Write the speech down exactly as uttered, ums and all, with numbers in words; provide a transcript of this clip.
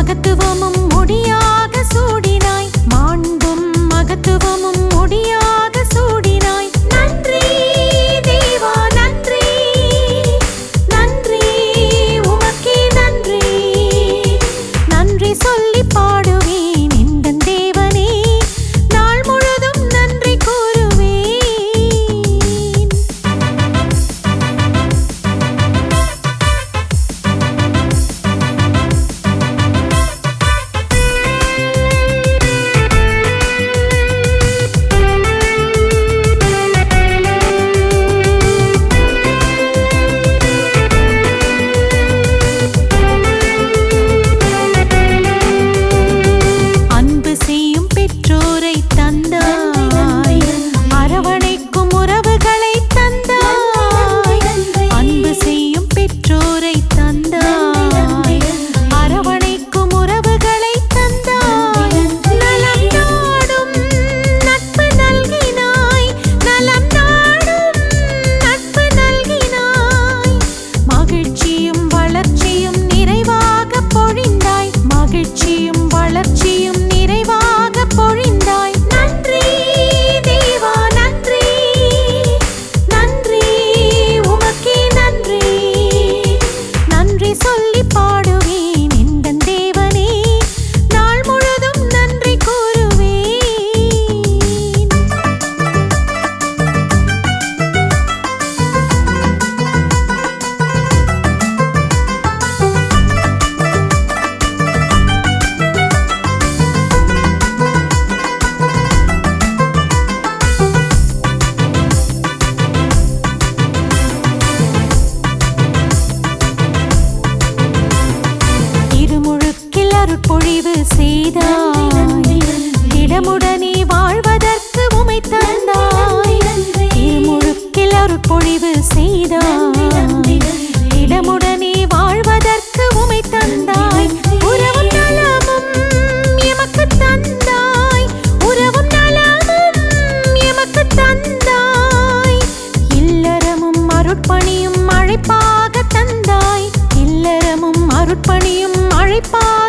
மகத்துவமும் முடியாக சூடினாய், மாண்பும் மகத்துவமும் முடியாக சூடினாய். நன்றி தேவா நன்றி, நன்றி உமக்கே நன்றி. நன்றி சொல்லி பாடுவேன் எந்தன் தேவனே, நாள் முழுதும் நன்றி கூறுவேன். அன்பு செய்யும் பெற்றோரை தந்தாய், அரவணைக்கும் உறவுகளை தந்தாய். அன்பு செய்யும் பெற்றோரை தந்தாய், அரவணைக்கும் உறவுகளை தந்தாய். நலம் நாடும் நட்பு நல்கினாய், நலம் நாடும் நட்பு நல்கினாய். மகிழ்ச்சியும் வளர்ச்சியும் நிறைவாக பொழிந்தாய், மகிழ்ச்சியும் வளர்ச்சியும் நிறைவாக பொழிந்தாய். நன்றி தேவா நன்றி, நன்றி உமக்கே நன்றி. நன்றி சொல்லி பாடுவேன் எந்தன் தேவனே, நாள் முழுதும் நன்றி கூறுவேன். திருமுழுக்கில் அருட்பொழிவு செய்தாய், திடமுடனே வாழ்வதற்கு உமை தந்தாய். திருமுழுக்கில் அருட்பொழிவு செய்தாய், திடமுடனே வாழ்வதற்கு உமை தந்தாய். உறவும் நலமும் எமக்கு தந்தாய், உறவும் நலமும் எமக்கு தந்தாய். இல்லறமும் அருட்பணியும் அழைப்பாக தந்தாய், இல்லறமும் அருட்பணியும் அழைப்பாக